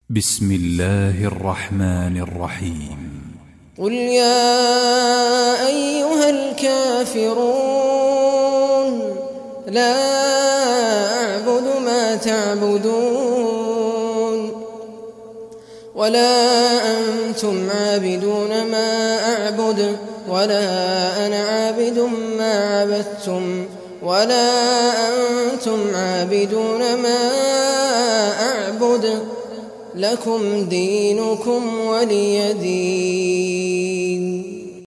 بسم الله الرحمن الرحيم قل يا أيها الكافرون لا أعبد ما تعبدون ولا أنتم عابدون ما أعبد ولا أنا عابد ما عبدتم ولا أنتم عابدون ما أعبد لكم دينكم ولي دين.